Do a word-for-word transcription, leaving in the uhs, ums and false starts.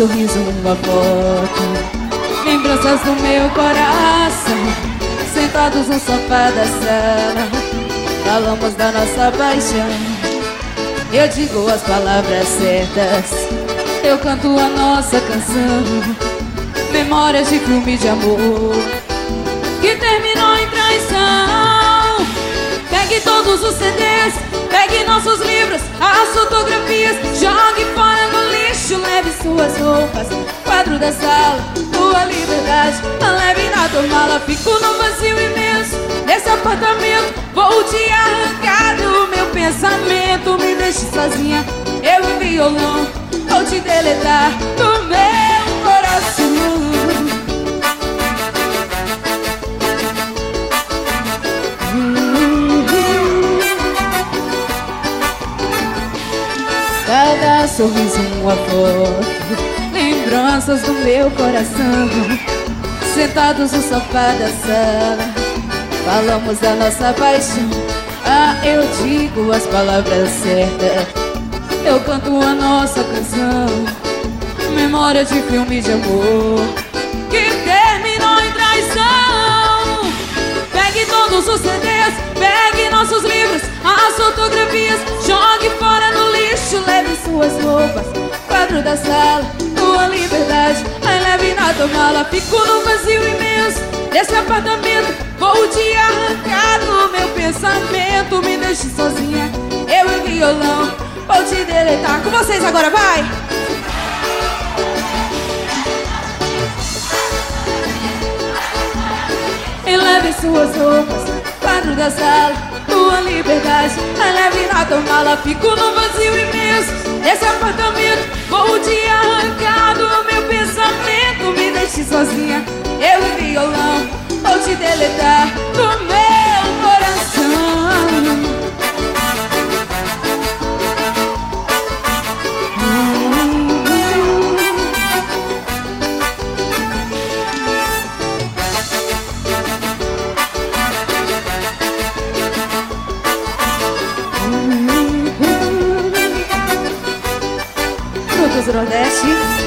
sorriso, uma foto, lembranças do meu coração, sentados no sofá da sala, falamos da nossa paixão. Eu digo as palavras certas, eu canto a nossa canção, memórias de filme de amor que terminou em traição. Pegue todos os C Ds, pegue nossos livros, as fotografias, jogue fora no lixo, leve suas roupas, quadro da sala, tua liberdade, leve na tua mala. Fico no vazio imenso desse apartamento, vou te arrancar do meu pensamento. Me deixe sozinha, eu e violão, vou te deletar do meu coração. Cada sorriso, uma foto, lembranças do meu coração, sentados no sofá da sala, falamos da nossa paixão. Ah, eu digo as palavras certas, eu canto a nossa canção, memória de filme de amor que terminou em traição. Pegue todos os C Ds, pegue nossos livros, as fotografias, jogue fora no lixo, leve suas roupas, quadro da sala, tua liberdade, aí leve na tua mala. Fico no vazio imenso desse apartamento, vou te arrancar do meu pensamento. Me deixe sozinha, eu e violão, vou te deletar. Com vocês agora, vai! E leve suas roupas, quadro da sala, tua liberdade, aí leve na tua mala. Fico no vazio imenso desse apartamento, vou te arrancar do meu pensamento. Me deixe sozinha, eu e violão, vou te deletar do meu coração. Frutos do Nordeste.